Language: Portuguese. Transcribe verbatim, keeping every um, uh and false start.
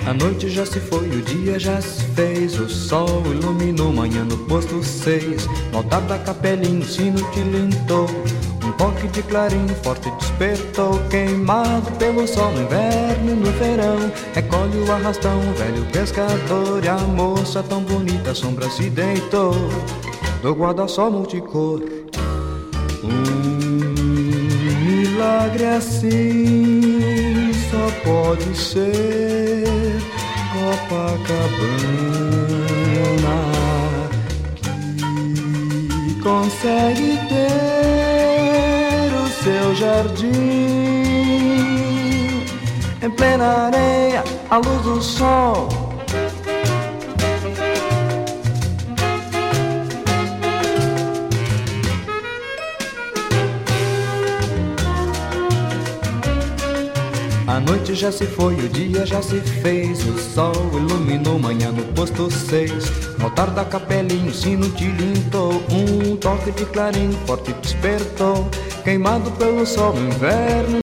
A noite já se foi, o dia já se fez. O sol iluminou manhã no posto seis. No altar da capelinha o sino tilintou. Um toque de clarim forte despertou. Queimado pelo sol no inverno e no verão, recolhe o arrastão, o velho pescador. E a moça tão bonita, a sombra se deitou do guarda-sol multicor. Um milagre assim só pode ser Copacabana, que consegue ter o seu jardim em plena areia, à luz do sol. A noite já se foi, o dia já se fez. O sol iluminou manhã no posto seis. No altar da capelinha o sino tilintou. Um toque de clarim forte despertou. Queimado pelo sol no inverno